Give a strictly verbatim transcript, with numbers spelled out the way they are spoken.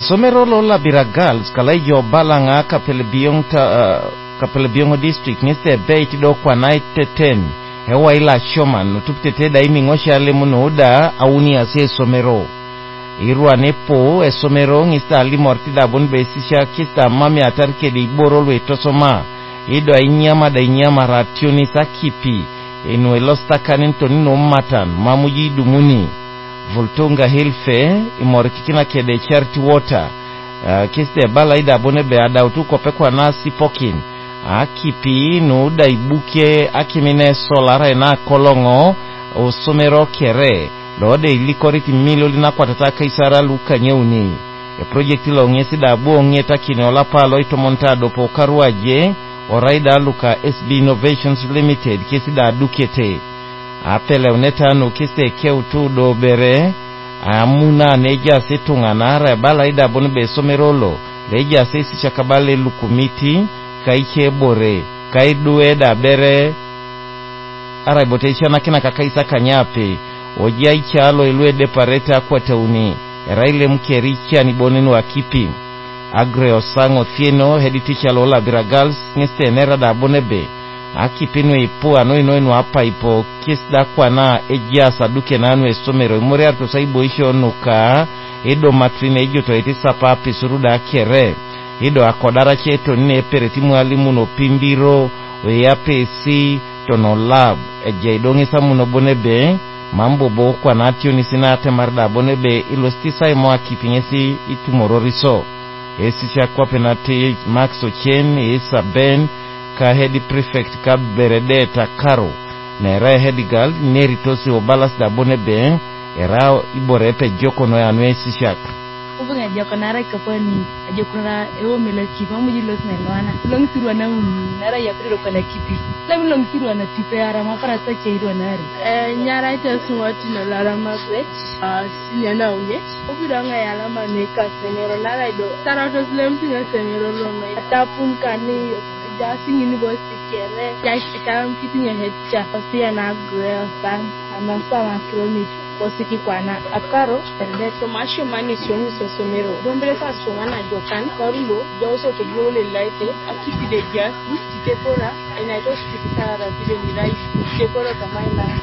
Somero Lola Bira Girls Kalayo Balanga Kapelebiong ta uh, Kapelebiong district niste bait do kwa night ten hewa ila shoman utuptete da imi ngosha lemunoda auni ase somero irua nepo e somero ngista alimortida bon besisha kista mami atarke de iborolwe tosoma ido ainyama da inyama rationi sakipi eno elosta kaninto nino matan mamuji dumuni voltonga hilfe imorikikina kede charity water uh, kiste bala ida bone be ada utuko pekwa nasi pokin akipi no da ibuke akimine solara na kolongo o somero kere lode ilikoriti milio lina kwa tataka isara luka nyeuni e project ilo ngesi da buo ngeta kinola palo ito montado po karuaje o raida luka S B Innovations Limited kesi da dukete apele uneta no kiste keutu do bere amuna neja setunga nara bala ida bonbe somerolo leja sesi chakabale lukumiti kaiche bore kaidue da bere ara botesha na kina kakaisa kanyape ojia ichalo ilue depareta kwa teuni eraile mkericha ni bonenu wa kipi agre osango thieno head teacher Lola Bira Girls ngeste nera da bonebe akipinu ipo ano ino ino hapa ipo kisda kwa na ejia saduke na anu esomero imore arto saibo isho nuka edo matrine ejo to etisa papi suruda akere edo akodara cheto nine peretimu alimu no pimbiro weyape si tono lab eja idongi samu no bonebe mambo bo kwa natio nisinate marda bonebe ilostisa imo akipinyesi itumororiso esi chakwa penati Max Ochen Isa Ben ka head prefect ka Beredeta Karo na era head girl neri tosi obalas da bonebe era iborepe joko no ya nwesi shak ubunga joko nara kaponi joko na ewo melaki mamuji los melwana long siru na nara ya piro kala kipi labi long siru na tipe ara mafara sache iru nari eh nyara ita suwati na lara mabet ah sinya na unye obiranga ya lama ne ka semero nara do tarato slam tinga semero lo mai tapun kani Jasing University kere ya kitaram kitinya hecha pasia na girl san amasa na kroni posiki kwana akaro ende tomasho mani songu sosomero dombele fa songana jokan karulo joso to gole laite akipi de jasi tikepora ena to spitara bile ni life tikepora kama ina